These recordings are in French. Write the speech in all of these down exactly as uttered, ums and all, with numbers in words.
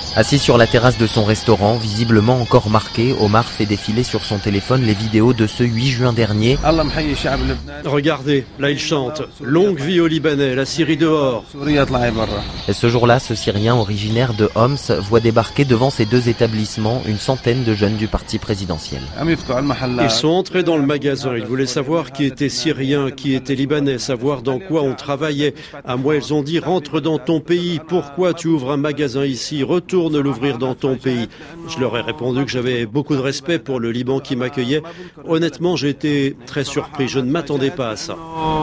Assis sur la terrasse de son restaurant, visiblement encore marqué, Omar fait défiler sur son téléphone les vidéos de ce huit juin dernier. Regardez, là il chante « Longue vie aux Libanais, la Syrie dehors ». Et ce jour-là, ce Syrien originaire de Homs voit débarquer devant ces deux établissements une centaine de jeunes du parti présidentiel. Ils sont entrés dans le magasin, ils voulaient savoir qui était Syrien, qui était Libanais, savoir dans quoi on travaillait. À moi, ils ont dit « Rentre dans ton pays, pourquoi tu ouvres un magasin ici, retourne l'ouvrir dans ton pays ». Je leur ai répondu que j'avais beaucoup de respect pour le Liban qui m'accueillait. Honnêtement, j'ai été très surpris, je ne m'attendais pas à ça.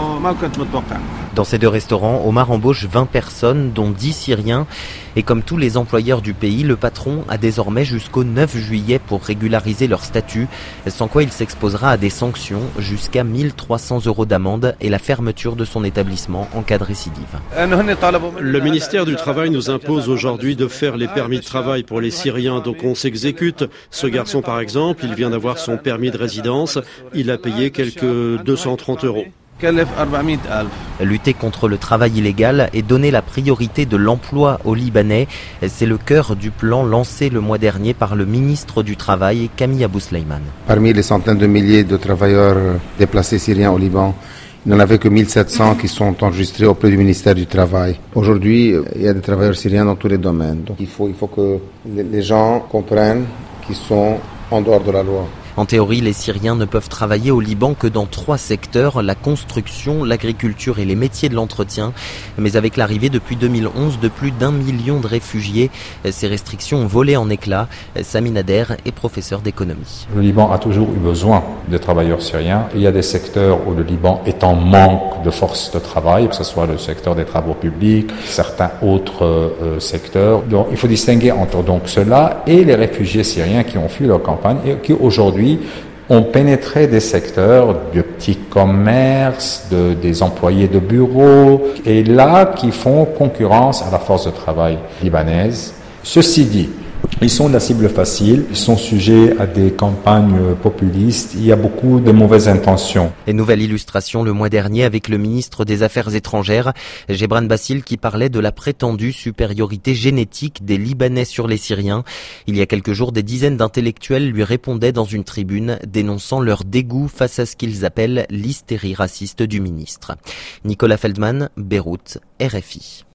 Dans ces deux restaurants, Omar embauche vingt personnes, dont dix Syriens. Et comme tous les employeurs du pays, le patron a désormais jusqu'au neuf juillet pour régulariser leur statut, sans quoi il s'exposera à des sanctions jusqu'à mille trois cents euros d'amende et la fermeture de son établissement en cas de récidive. Le ministère du Travail nous impose aujourd'hui de faire les permis de travail pour les Syriens, donc on s'exécute. Ce garçon par exemple, il vient d'avoir son permis de résidence, il a payé quelques deux cent trente euros. Lutter contre le travail illégal et donner la priorité de l'emploi aux Libanais, c'est le cœur du plan lancé le mois dernier par le ministre du Travail, Camille Abou-Sleiman. Parmi les centaines de milliers de travailleurs déplacés syriens au Liban, il n'y en avait que mille sept cents qui sont enregistrés auprès du ministère du Travail. Aujourd'hui, il y a des travailleurs syriens dans tous les domaines. Donc il faut, il faut que les gens comprennent qu'ils sont en dehors de la loi. En théorie, les Syriens ne peuvent travailler au Liban que dans trois secteurs, la construction, l'agriculture et les métiers de l'entretien. Mais avec l'arrivée depuis deux mille onze de plus d'un million de réfugiés, ces restrictions ont volé en éclats. Sami Nader est professeur d'économie. Le Liban a toujours eu besoin de travailleurs syriens. Il y a des secteurs où le Liban est en manque de force de travail, que ce soit le secteur des travaux publics, certains autres euh, secteurs. Donc, il faut distinguer entre donc cela et les réfugiés syriens qui ont fui leur campagne et qui aujourd'hui ont pénétré des secteurs de petits commerces, de, des employés de bureaux, et là qui font concurrence à la force de travail libanaise. Ceci dit, ils sont de la cible facile, ils sont sujets à des campagnes populistes, il y a beaucoup de mauvaises intentions. Et nouvelle illustration le mois dernier avec le ministre des Affaires étrangères, Gebran Bassil, qui parlait de la prétendue supériorité génétique des Libanais sur les Syriens. Il y a quelques jours, des dizaines d'intellectuels lui répondaient dans une tribune, dénonçant leur dégoût face à ce qu'ils appellent l'hystérie raciste du ministre. Nicolas Feldman, Beyrouth, R F I.